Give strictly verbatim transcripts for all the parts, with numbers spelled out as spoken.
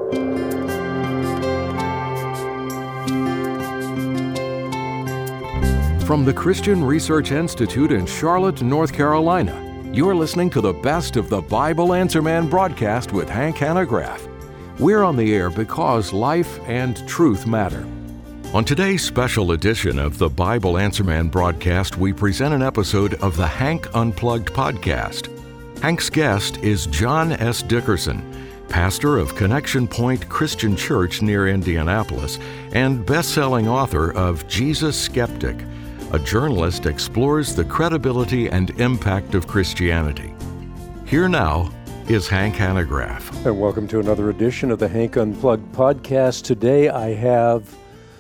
From the Christian Research Institute in Charlotte, North Carolina, you're listening to the best of the Bible Answer Man broadcast with Hank Hanegraaff. We're on the air because life and truth matter. On today's special edition of the Bible Answer Man broadcast, we present an episode of the Hank Unplugged podcast. Hank's guest is John S. Dickerson, pastor of Connection Point Christian Church near Indianapolis and best-selling author of Jesus Skeptic. A journalist explores the credibility and impact of Christianity. Here now is Hank Hanegraaff. And welcome to another edition of the Hank Unplugged podcast. Today I have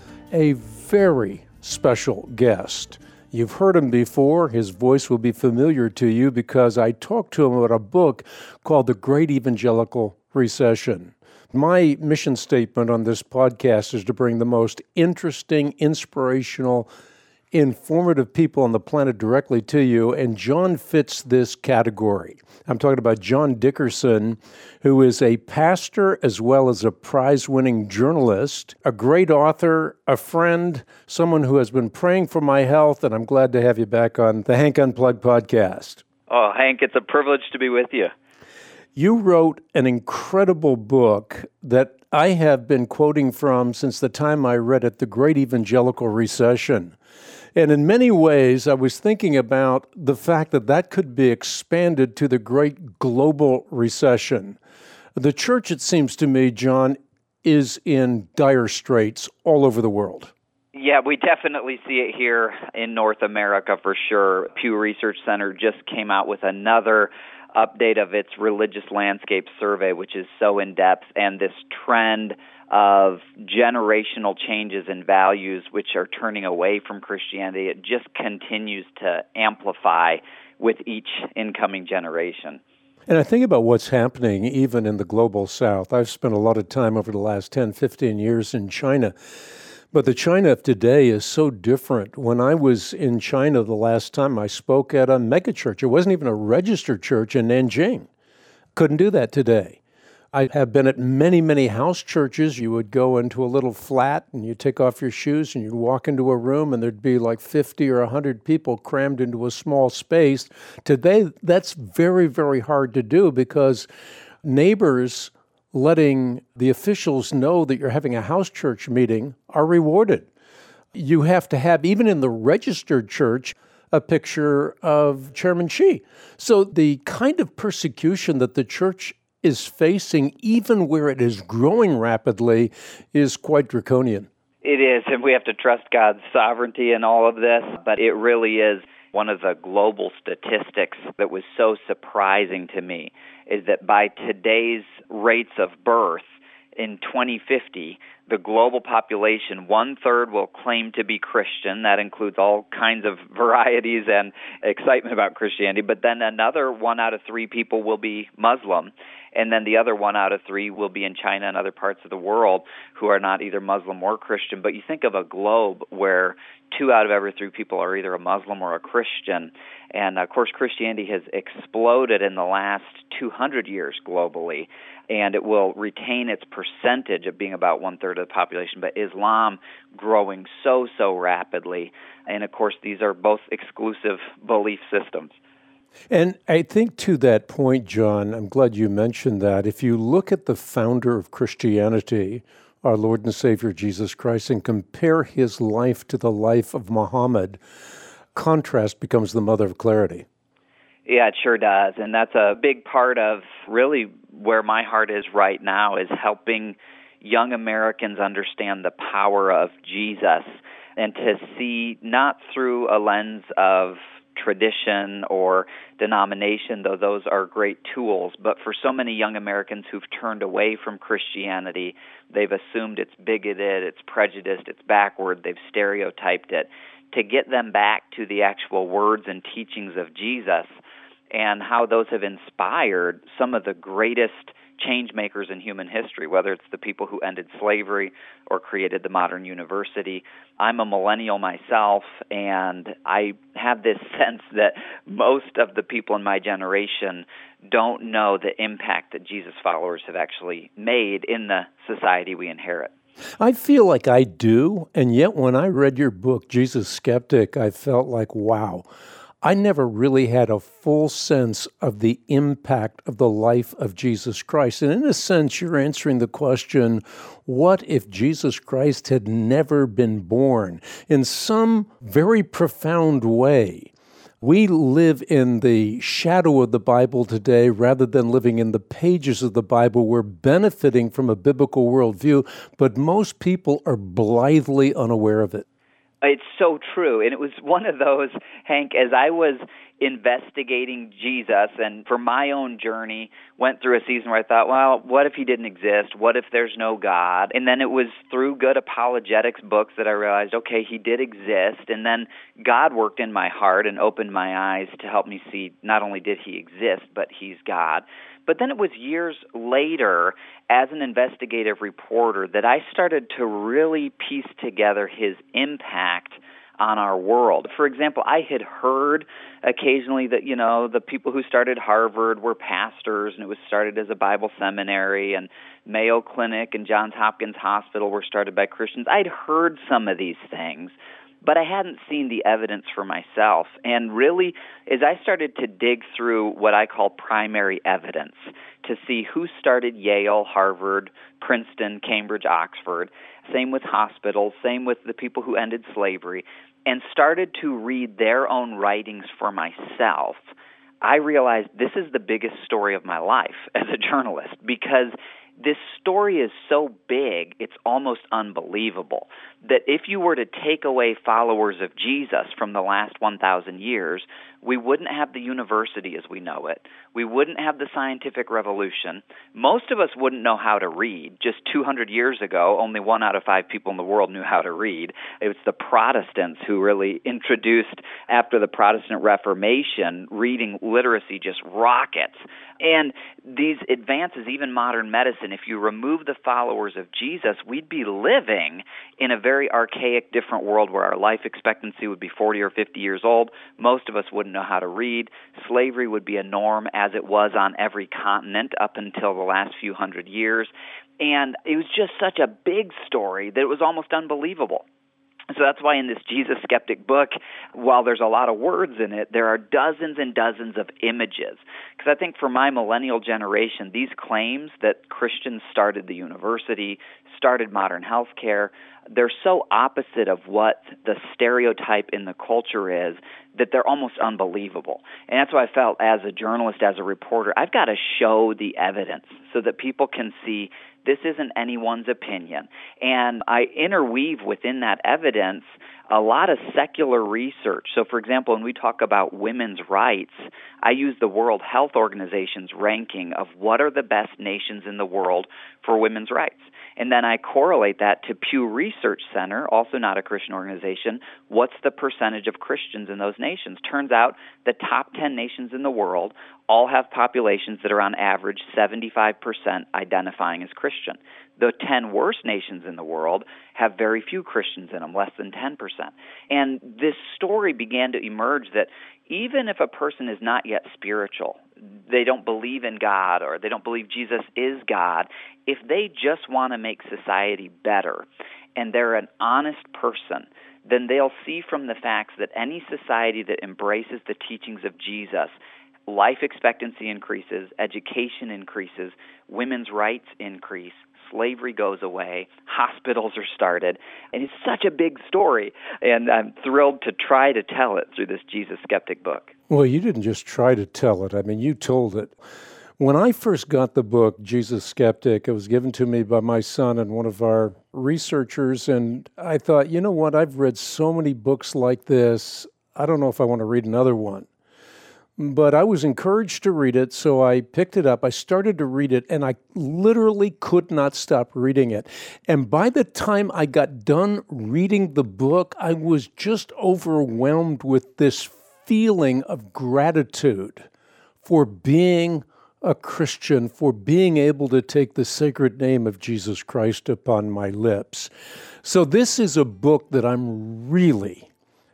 a very special guest. You've heard him before. His voice will be familiar to you because I talked to him about a book called The Great Evangelical Recession. My mission statement on this podcast is to bring the most interesting, inspirational, informative people on the planet directly to you, and John fits this category. I'm talking about John Dickerson, who is a pastor as well as a prize-winning journalist, a great author, a friend, someone who has been praying for my health, and I'm glad to have you back on the Hank Unplugged podcast. Oh, Hank, it's a privilege to be with you. You wrote an incredible book that I have been quoting from since the time I read it, The Great Evangelical Recession. And in many ways, I was thinking about the fact that that could be expanded to the great global recession. The church, it seems to me, John, is in dire straits all over the world. Yeah, we definitely see it here in North America for sure. Pew Research Center just came out with another update of its religious landscape survey, which is so in-depth, and this trend of generational changes in values which are turning away from Christianity, it just continues to amplify with each incoming generation. And I think about what's happening even in the global south. I've spent a lot of time over the last ten, fifteen years in China, but the China of today is so different. When I was in China the last time, I spoke at a megachurch. It wasn't even a registered church in Nanjing. Couldn't do that today. I have been at many, many house churches. You would go into a little flat and you'd take off your shoes and you'd walk into a room and there'd be like fifty or one hundred people crammed into a small space. Today, that's very, very hard to do because neighbors letting the officials know that you're having a house church meeting are rewarded. You have to have, even in the registered church, a picture of Chairman Xi. So the kind of persecution that the church is facing, even where it is growing rapidly, is quite draconian. It is, and we have to trust God's sovereignty in all of this, but it really is one of the global statistics that was so surprising to me, is that by today's rates of birth, in twenty fifty, the global population, one-third will claim to be Christian. That includes all kinds of varieties and excitement about Christianity. But then another one out of three people will be Muslim. And then the other one out of three will be in China and other parts of the world who are not either Muslim or Christian. But you think of a globe where two out of every three people are either a Muslim or a Christian. And, of course, Christianity has exploded in the last two hundred years globally, and it will retain its percentage of being about one-third of the population. But Islam growing so, so rapidly. And, of course, these are both exclusive belief systems. And I think to that point, John, I'm glad you mentioned that. If you look at the founder of Christianity, our Lord and Savior Jesus Christ, and compare his life to the life of Muhammad, contrast becomes the mother of clarity. Yeah, it sure does. And that's a big part of really where my heart is right now, is helping young Americans understand the power of Jesus and to see not through a lens of tradition or denomination, though those are great tools, but for so many young Americans who've turned away from Christianity, they've assumed it's bigoted, it's prejudiced, it's backward, they've stereotyped it, to get them back to the actual words and teachings of Jesus and how those have inspired some of the greatest change makers in human history, whether it's the people who ended slavery or created the modern university. I'm a millennial myself, and I have this sense that most of the people in my generation don't know the impact that Jesus followers have actually made in the society we inherit. I feel like I do, and yet when I read your book, Jesus Skeptic, I felt like, wow, I never really had a full sense of the impact of the life of Jesus Christ. And in a sense, you're answering the question, what if Jesus Christ had never been born? In some very profound way, we live in the shadow of the Bible today rather than living in the pages of the Bible. We're benefiting from a biblical worldview, but most people are blithely unaware of it. It's so true. And it was one of those, Hank, as I was investigating Jesus and for my own journey, went through a season where I thought, well, what if he didn't exist? What if there's no God? And then it was through good apologetics books that I realized, okay, he did exist. And then God worked in my heart and opened my eyes to help me see not only did he exist, but he's God. But then it was years later, as an investigative reporter, that I started to really piece together his impact on our world. For example, I had heard occasionally that, you know, the people who started Harvard were pastors, and it was started as a Bible seminary, and Mayo Clinic and Johns Hopkins Hospital were started by Christians. I'd heard some of these things, but I hadn't seen the evidence for myself. And really, as I started to dig through what I call primary evidence to see who started Yale, Harvard, Princeton, Cambridge, Oxford, same with hospitals, same with the people who ended slavery, and started to read their own writings for myself, I realized this is the biggest story of my life as a journalist, because this story is so big, it's almost unbelievable. That if you were to take away followers of Jesus from the last one thousand years, we wouldn't have the university as we know it. We wouldn't have the scientific revolution. Most of us wouldn't know how to read. Just two hundred years ago, only one out of five people in the world knew how to read. It was the Protestants who really introduced, after the Protestant Reformation, reading literacy just rockets. And these advances, even modern medicine, if you remove the followers of Jesus, we'd be living in a very archaic, different world where our life expectancy would be forty or fifty years old. Most of us wouldn't know how to read. Slavery would be a norm, as it was on every continent up until the last few hundred years. And it was just such a big story that it was almost unbelievable. So that's why in this Jesus Skeptic book, while there's a lot of words in it, there are dozens and dozens of images. Because I think for my millennial generation, these claims that Christians started the university, started modern healthcare, they're so opposite of what the stereotype in the culture is that they're almost unbelievable. And that's why I felt as a journalist, as a reporter, I've got to show the evidence so that people can see this isn't anyone's opinion. And I interweave within that evidence a lot of secular research. So, for example, when we talk about women's rights, I use the World Health Organization's ranking of what are the best nations in the world for women's rights. And then I correlate that to Pew Research Center, also not a Christian organization. What's the percentage of Christians in those nations? Turns out the top ten nations in the world all have populations that are on average seventy-five percent identifying as Christian. The ten worst nations in the world have very few Christians in them, less than ten percent. And this story began to emerge that even if a person is not yet spiritual, they don't believe in God or they don't believe Jesus is God, if they just want to make society better and they're an honest person, then they'll see from the facts that any society that embraces the teachings of Jesus, life expectancy increases, education increases, women's rights increase, slavery goes away, hospitals are started, and it's such a big story, and I'm thrilled to try to tell it through this Jesus Skeptic book. Well, you didn't just try to tell it. I mean, you told it. When I first got the book, Jesus Skeptic, it was given to me by my son and one of our researchers, and I thought, you know what, I've read so many books like this, I don't know if I want to read another one. But I was encouraged to read it, so I picked it up. I started to read it, and I literally could not stop reading it. And by the time I got done reading the book, I was just overwhelmed with this feeling of gratitude for being a Christian for being able to take the sacred name of Jesus Christ upon my lips. So this is a book that I'm really,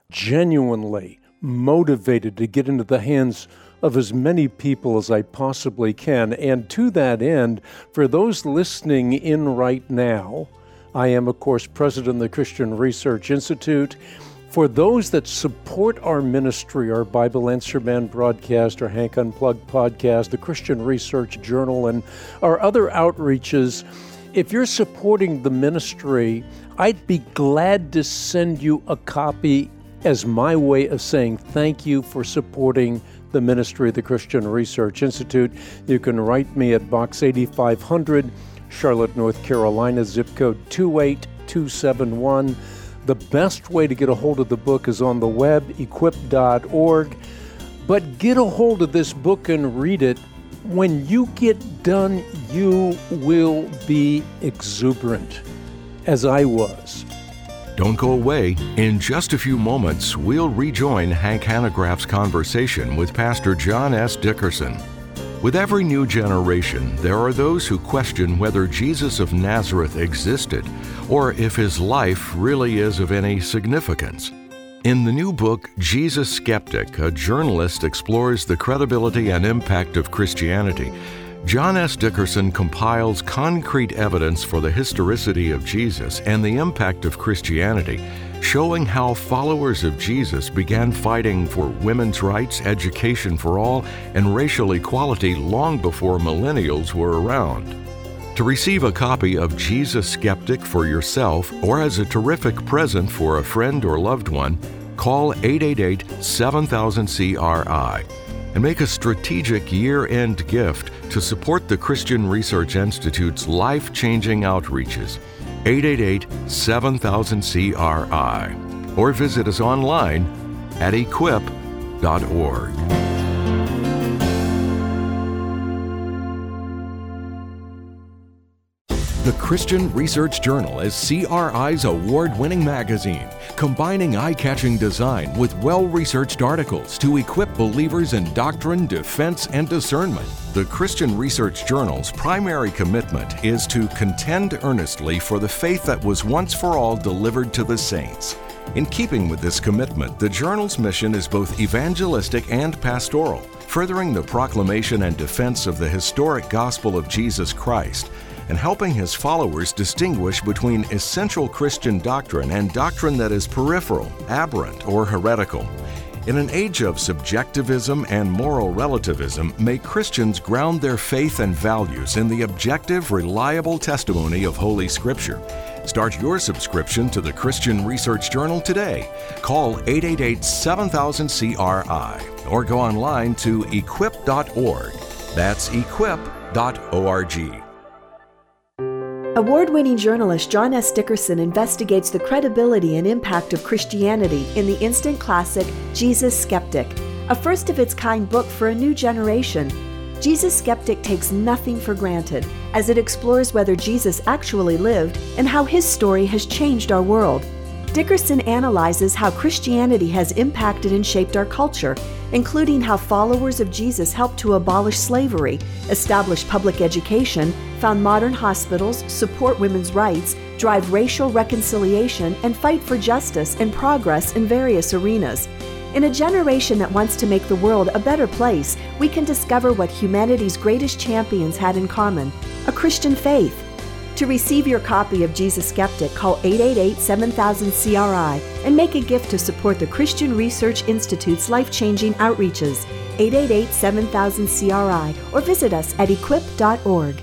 genuinely motivated to get into the hands of as many people as I possibly can. And to that end, for those listening in right now, I am, of course, president of the Christian Research Institute. For those that support our ministry, our Bible Answer Man broadcast, our Hank Unplugged podcast, the Christian Research Journal, and our other outreaches, if you're supporting the ministry, I'd be glad to send you a copy as my way of saying thank you for supporting the ministry of the Christian Research Institute. You can write me at Box eighty-five hundred, Charlotte, North Carolina, zip code two eight two seven one. The best way to get a hold of the book is on the web, equip dot org. But get a hold of this book and read it. When you get done, you will be exuberant, as I was. Don't go away. In just a few moments, we'll rejoin Hank Hanegraaff's conversation with Pastor John S. Dickerson. With every new generation, there are those who question whether Jesus of Nazareth existed or if his life really is of any significance. In the new book, Jesus Skeptic, a journalist explores the credibility and impact of Christianity. John S. Dickerson compiles concrete evidence for the historicity of Jesus and the impact of Christianity, showing how followers of Jesus began fighting for women's rights, education for all, and racial equality long before millennials were around. To receive a copy of Jesus Skeptic for yourself or as a terrific present for a friend or loved one, call eight eight eight, seven thousand, C R I. and make a strategic year-end gift to support the Christian Research Institute's life-changing outreaches. eight eight eight, seven thousand, C R I. Or visit us online at equip dot org. The Christian Research Journal is C R I's award-winning magazine, combining eye-catching design with well-researched articles to equip believers in doctrine, defense, and discernment. The Christian Research Journal's primary commitment is to contend earnestly for the faith that was once for all delivered to the saints. In keeping with this commitment, the journal's mission is both evangelistic and pastoral, furthering the proclamation and defense of the historic gospel of Jesus Christ, and helping his followers distinguish between essential Christian doctrine and doctrine that is peripheral, aberrant, or heretical. In an age of subjectivism and moral relativism, may Christians ground their faith and values in the objective, reliable testimony of Holy Scripture. Start your subscription to the Christian Research Journal today. Call eight eight eight, seven thousand, C R I or go online to equip dot org. That's equip dot org. Award-winning journalist John S. Dickerson investigates the credibility and impact of Christianity in the instant classic Jesus Skeptic, a first-of-its-kind book for a new generation. Jesus Skeptic takes nothing for granted as it explores whether Jesus actually lived and how his story has changed our world. Dickerson analyzes how Christianity has impacted and shaped our culture, including how followers of Jesus helped to abolish slavery, establish public education, found modern hospitals, support women's rights, drive racial reconciliation, and fight for justice and progress in various arenas. In a generation that wants to make the world a better place, we can discover what humanity's greatest champions had in common: a Christian faith. To receive your copy of Jesus Skeptic, call eight eight eight, seven thousand, C R I and make a gift to support the Christian Research Institute's life-changing outreaches. eight eight eight, seven thousand, C R I or visit us at equip dot org.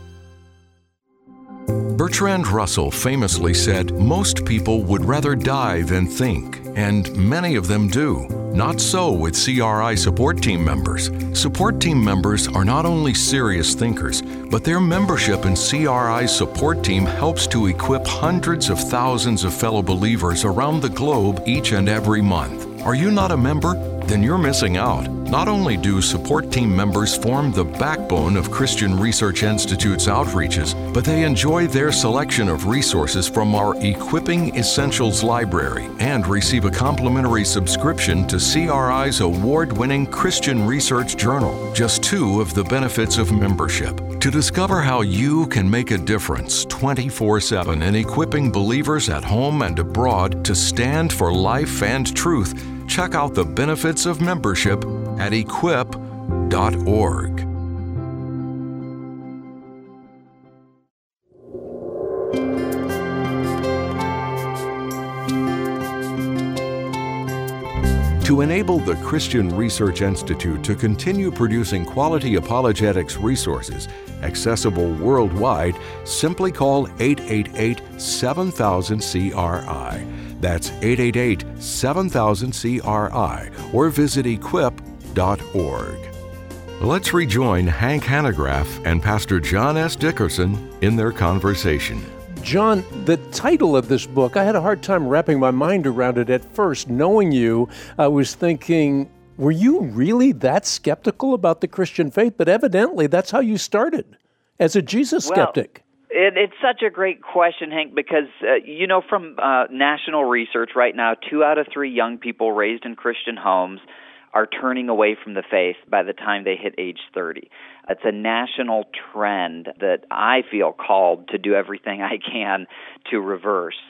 Bertrand Russell famously said, "Most people would rather die than think," and many of them do. Not so with C R I support team members. Support team members are not only serious thinkers, but their membership in C R I's support team helps to equip hundreds of thousands of fellow believers around the globe each and every month. Are you not a member? then you're missing out. Not only do support team members form the backbone of Christian Research Institute's outreaches, but they enjoy their selection of resources from our Equipping Essentials library and receive a complimentary subscription to C R I's award-winning Christian Research Journal. Just two of the benefits of membership. To discover how you can make a difference twenty-four seven in equipping believers at home and abroad to stand for life and truth, check out the benefits of membership at equip dot org. To enable the Christian Research Institute to continue producing quality apologetics resources accessible worldwide, simply call eight eight eight, seven thousand, C R I. That's eight eight eight, seven thousand, C R I, or visit equip dot org. Let's rejoin Hank Hanegraaff and Pastor John S. Dickerson in their conversation. John, the title of this book, I had a hard time wrapping my mind around it at first. Knowing you, I was thinking, were you really that skeptical about the Christian faith? But evidently, that's how you started, as a Jesus well, skeptic. It, it's such a great question, Hank, because, uh, you know, from uh, national research right now, two out of three young people raised in Christian homes are turning away from the faith by the time they hit age thirty. It's a national trend that I feel called to do everything I can to reverse.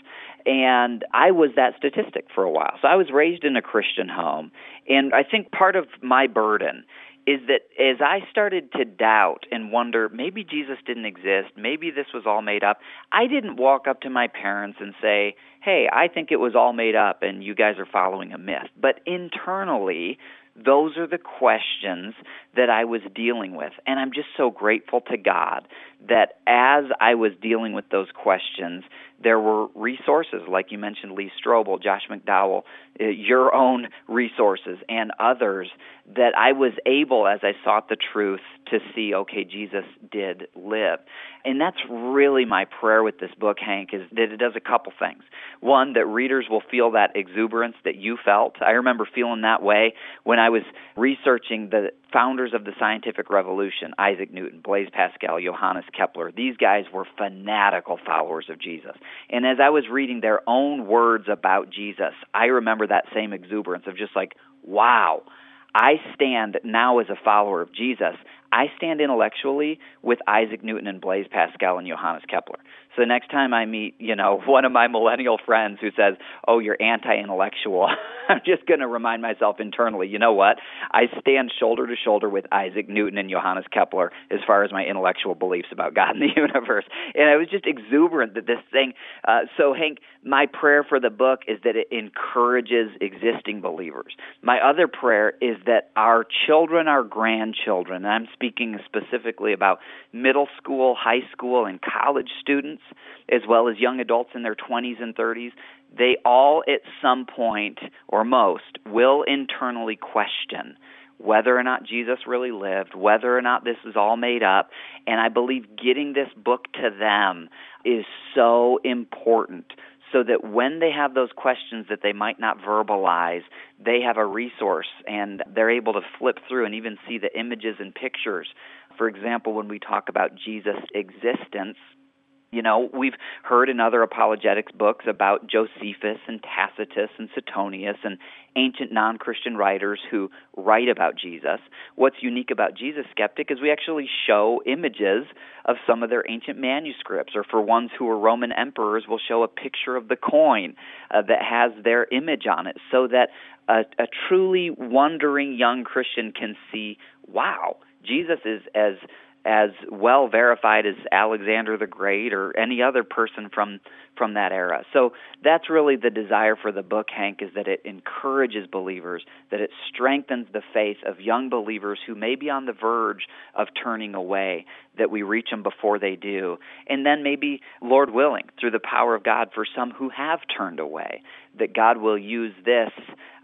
And I was that statistic for a while. So I was raised in a Christian home, and I think part of my burden is that as I started to doubt and wonder, maybe Jesus didn't exist, maybe this was all made up, I didn't walk up to my parents and say, hey, I think it was all made up and you guys are following a myth. But internally, those are the questions that I was dealing with. And I'm just so grateful to God that as I was dealing with those questions, there were resources, like you mentioned, Lee Strobel, Josh McDowell, uh, your own resources, and others, that I was able, as I sought the truth, to see, okay, Jesus did live. And that's really my prayer with this book, Hank, is that it does a couple things. One, that readers will feel that exuberance that you felt. I remember feeling that way when I was researching the founders of the scientific revolution, Isaac Newton, Blaise Pascal, Johannes Kepler. These guys were fanatical followers of Jesus. And as I was reading their own words about Jesus, I remember that same exuberance of just like, wow, I stand now as a follower of Jesus. I stand intellectually with Isaac Newton and Blaise Pascal and Johannes Kepler. So the next time I meet, you know, one of my millennial friends who says, oh, you're anti-intellectual, I'm just going to remind myself internally, you know what? I stand shoulder to shoulder with Isaac Newton and Johannes Kepler as far as my intellectual beliefs about God and the universe. And I was just exuberant that this thing, uh, so Hank, my prayer for the book is that it encourages existing believers. My other prayer is that our children, our grandchildren, and I'm speaking specifically about middle school, high school, and college students, as well as young adults in their twenties and thirties, they all at some point, or most, will internally question whether or not Jesus really lived, whether or not this is all made up. And I believe getting this book to them is so important, so that when they have those questions that they might not verbalize, they have a resource and they're able to flip through and even see the images and pictures. For example, when we talk about Jesus' existence, you know, we've heard in other apologetics books about Josephus and Tacitus and Suetonius and ancient non-Christian writers who write about Jesus. What's unique about Jesus Skeptic is we actually show images of some of their ancient manuscripts, or for ones who were Roman emperors, we'll show a picture of the coin uh, that has their image on it, so that a, a truly wondering young Christian can see, wow, Jesus is as as well verified as Alexander the Great or any other person from from that era. So that's really the desire for the book, Hank, is that it encourages believers, that it strengthens the faith of young believers who may be on the verge of turning away, that we reach them before they do. And then maybe, Lord willing, through the power of God, for some who have turned away, that God will use this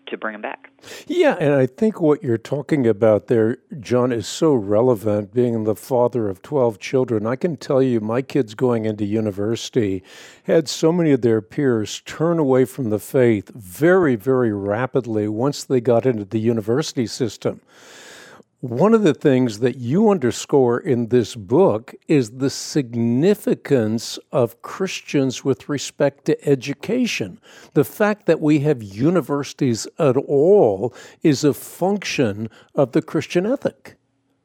to bring them back. Yeah, and I think what you're talking about there, John, is so relevant, being the father of twelve children. I can tell you my kids going into university had so many of their peers turn away from the faith very, very rapidly once they got into the university system. One of the things that you underscore in this book is the significance of Christians with respect to education. The fact that we have universities at all is a function of the Christian ethic.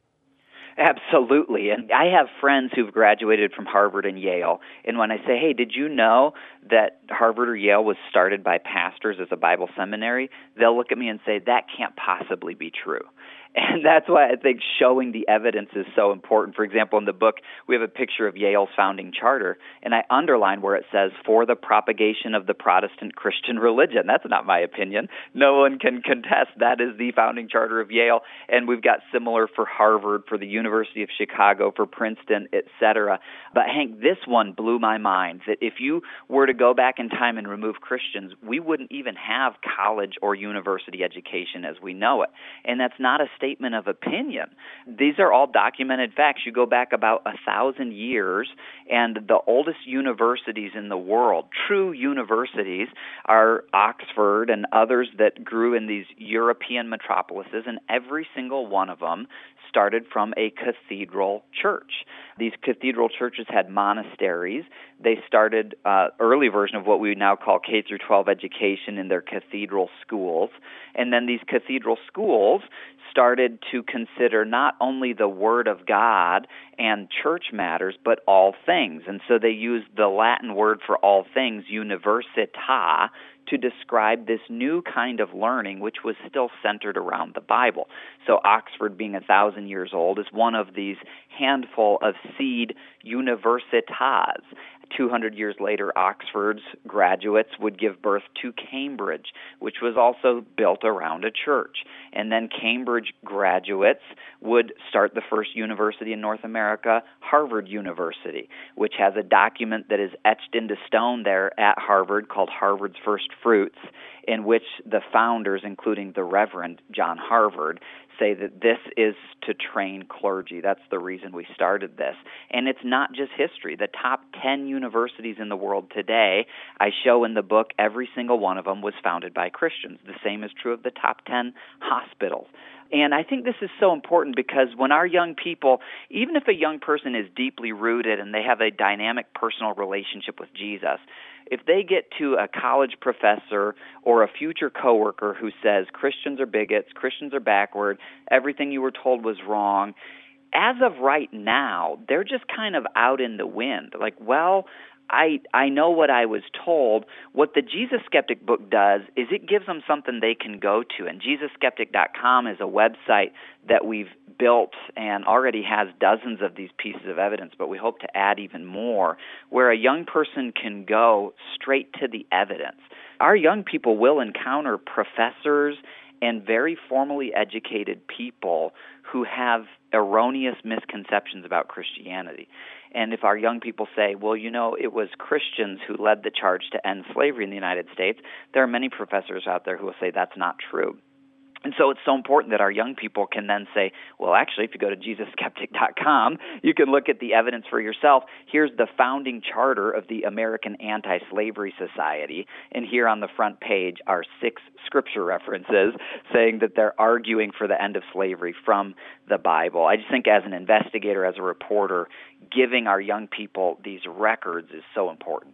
Absolutely. And I have friends who've graduated from Harvard and Yale. And when I say, hey, did you know that Harvard or Yale was started by pastors as a Bible seminary? They'll look at me and say, that can't possibly be true. And that's why I think showing the evidence is so important. For example, in the book, we have a picture of Yale's founding charter, and I underline where it says, for the propagation of the Protestant Christian religion. That's not my opinion. No one can contest that is the founding charter of Yale. And we've got similar for Harvard, for the University of Chicago, for Princeton, et cetera. But Hank, this one blew my mind, that if you were to go back in time and remove Christians, we wouldn't even have college or university education as we know it. And that's not a statement of opinion. These are all documented facts. You go back about a thousand years, and the oldest universities in the world, true universities, are Oxford and others that grew in these European metropolises, and every single one of them started from a cathedral church. These cathedral churches had monasteries. They started uh, early version of what we now call K through twelve education in their cathedral schools. And then these cathedral schools started to consider not only the Word of God and church matters, but all things. And so they used the Latin word for all things, universitas, to describe this new kind of learning, which was still centered around the Bible. So Oxford, being a thousand years old, is one of these handful of seed universitas. two hundred years later, Oxford's graduates would give birth to Cambridge, which was also built around a church. And then Cambridge graduates would start the first university in North America, Harvard University, which has a document that is etched into stone there at Harvard called Harvard's First Fruits, in which the founders, including the Reverend John Harvard, say that this is to train clergy. That's the reason we started this. And it's not just history. The top ten universities in the world today, I show in the book, every single one of them was founded by Christians. The same is true of the top ten hospitals. And I think this is so important because when our young people, even if a young person is deeply rooted and they have a dynamic personal relationship with Jesus, if they get to a college professor or a future coworker who says Christians are bigots, Christians are backward, everything you were told was wrong, as of right now, they're just kind of out in the wind. Like, well, I I know what I was told. What the Jesus Skeptic book does is it gives them something they can go to. And Jesus Skeptic dot com is a website that we've built and already has dozens of these pieces of evidence, but we hope to add even more, where a young person can go straight to the evidence. Our young people will encounter professors and very formally educated people who have erroneous misconceptions about Christianity. And if our young people say, well, you know, it was Christians who led the charge to end slavery in the United States, there are many professors out there who will say that's not true. And so it's so important that our young people can then say, well, actually, if you go to Jesus Skeptic dot com, you can look at the evidence for yourself. Here's the founding charter of the American Anti-Slavery Society, and here on the front page are six scripture references saying that they're arguing for the end of slavery from the Bible. I just think as an investigator, as a reporter, giving our young people these records is so important.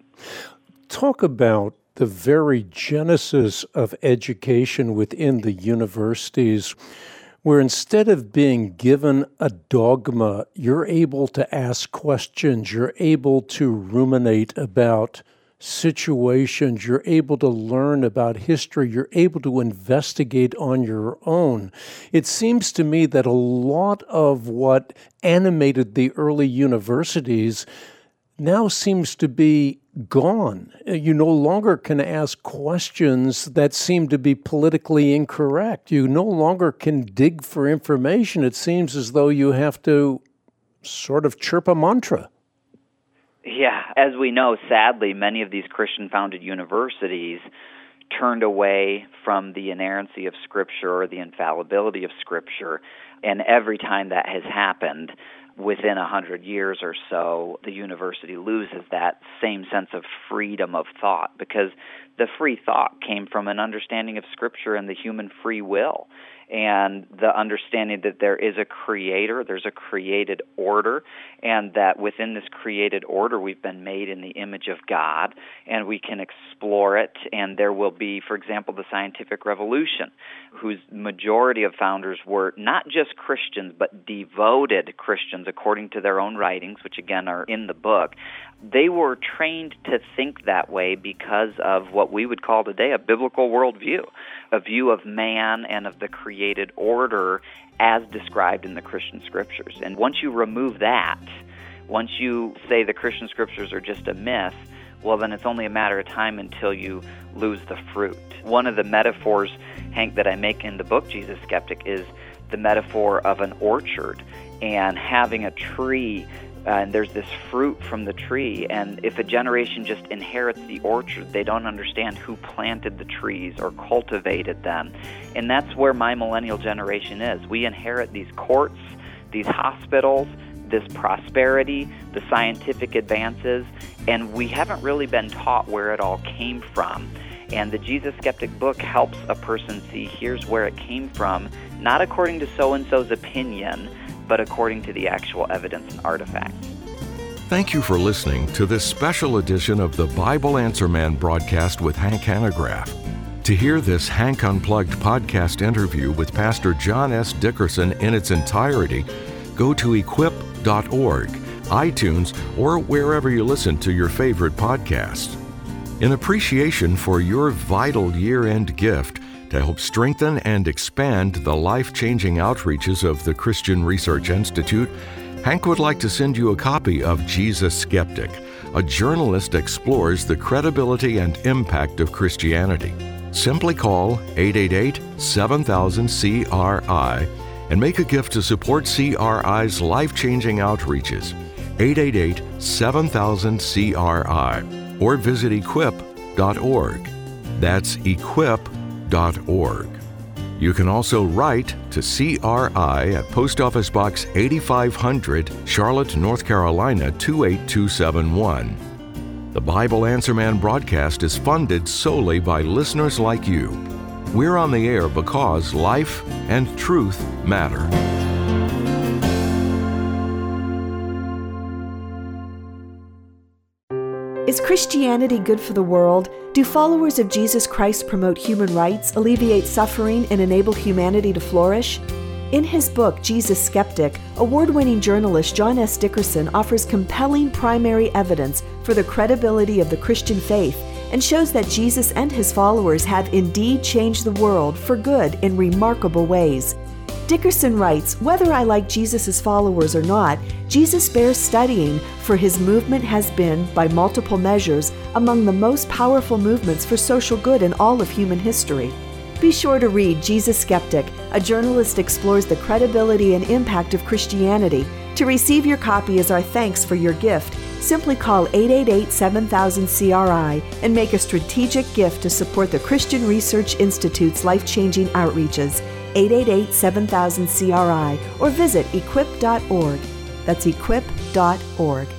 Talk about the very genesis of education within the universities, where instead of being given a dogma, you're able to ask questions, you're able to ruminate about situations, you're able to learn about history, you're able to investigate on your own. It seems to me that a lot of what animated the early universities now seems to be gone. You no longer can ask questions that seem to be politically incorrect. You no longer can dig for information. It seems as though you have to sort of chirp a mantra. Yeah, as we know, sadly, many of these Christian-founded universities turned away from the inerrancy of Scripture or the infallibility of Scripture. And every time that has happened, within a hundred years or so, the university loses that same sense of freedom of thought, because the free thought came from an understanding of Scripture and the human free will, and the understanding that there is a creator, there's a created order, and that within this created order we've been made in the image of God, and we can explore it, and there will be, for example, the scientific revolution, whose majority of founders were not just Christians, but devoted Christians according to their own writings, which again are in the book. They were trained to think that way because of what we would call today a biblical worldview, a view of man and of the created order as described in the Christian Scriptures. And once you remove that, once you say the Christian Scriptures are just a myth, well, then it's only a matter of time until you lose the fruit. One of the metaphors, Hank, that I make in the book, Jesus Skeptic, is the metaphor of an orchard and having a tree. Uh, and there's this fruit from the tree, and if a generation just inherits the orchard, they don't understand who planted the trees or cultivated them. And that's where my millennial generation is. We inherit these courts, these hospitals, this prosperity, the scientific advances, and we haven't really been taught where it all came from. And the Jesus Skeptic book helps a person see here's where it came from, not according to so-and-so's opinion, but according to the actual evidence and artifacts. Thank you for listening to this special edition of the Bible Answer Man broadcast with Hank Hanegraaff. To hear this Hank Unplugged podcast interview with Pastor John S. Dickerson in its entirety, go to equip dot org, iTunes, or wherever you listen to your favorite podcasts. In appreciation for your vital year-end gift, to help strengthen and expand the life-changing outreaches of the Christian Research Institute, Hank would like to send you a copy of Jesus Skeptic. A journalist explores the credibility and impact of Christianity. Simply call eight eight eight, seven thousand, C R I and make a gift to support C R I's life-changing outreaches. eight eight eight, seven thousand, C R I or visit equip dot org. That's equip dot org. You can also write to C R I at Post Office Box eighty-five hundred, Charlotte, North Carolina two eight two seven one. The Bible Answer Man broadcast is funded solely by listeners like you. We're on the air because life and truth matter. Is Christianity good for the world? Do followers of Jesus Christ promote human rights, alleviate suffering, and enable humanity to flourish? In his book, Jesus Skeptic, award-winning journalist John S. Dickerson offers compelling primary evidence for the credibility of the Christian faith and shows that Jesus and his followers have indeed changed the world for good in remarkable ways. Dickerson writes, whether I like Jesus' followers or not, Jesus bears studying, for his movement has been, by multiple measures, among the most powerful movements for social good in all of human history. Be sure to read Jesus Skeptic. A journalist explores the credibility and impact of Christianity. To receive your copy as our thanks for your gift, simply call eight eight eight, seven thousand, C R I and make a strategic gift to support the Christian Research Institute's life-changing outreaches. eight eight eight, seven thousand, C R I or visit equip dot org. That's equip dot org.